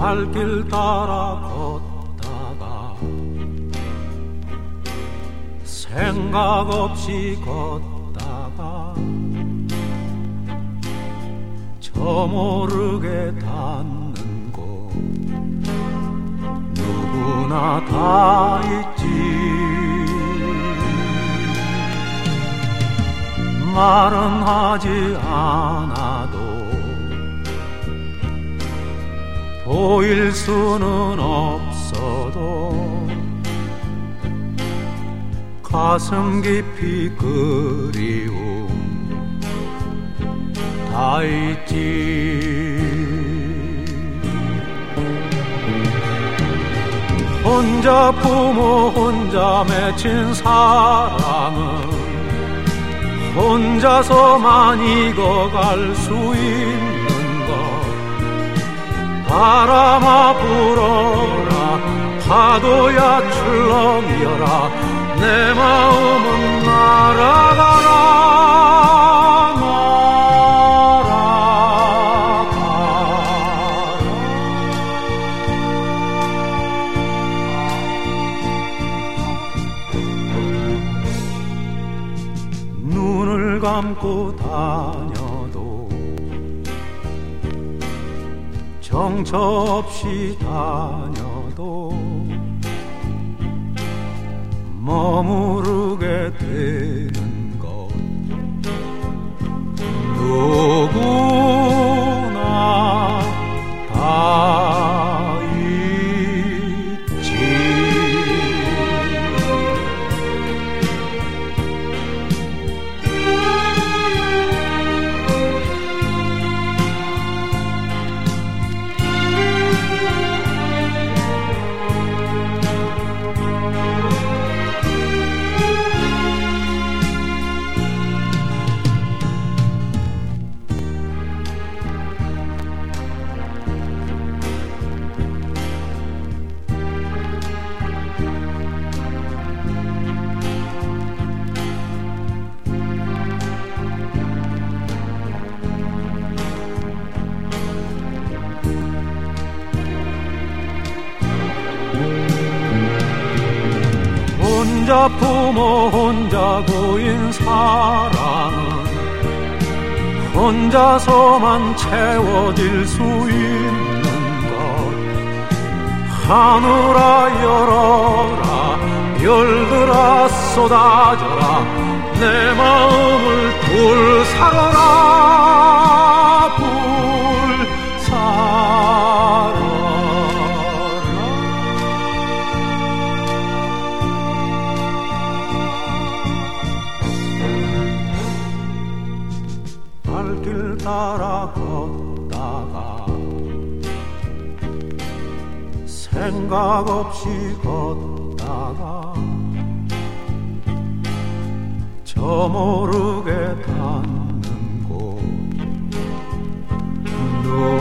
발길 따라 걷다가 생각 없이 걷다가 저 모르게 닿는 곳 누구나 다 있지. 말은 하지 않아도 보일 수는 없어도 가슴 깊이 그리움 다 있지. 혼자 부모 혼자 맺힌 사랑은 혼자서만 익어갈 수 있는 것. 바람아 불어라 파도야 출렁이어라 내 마음은 날아가라 날아가라. 눈을 감고 다녀도 정처 없이 다녀도 머무르게 되는 것 누구나 다 있지. 혼자 부모 혼자 고인 사랑은 혼자서만 채워질 수 있는 것. 하늘아 열어라 별들아 쏟아져라 내 마음을 불사러라 불사러라. 발길 따라 걷다가 생각 없이 걷다가 저 모르게 닿는 곳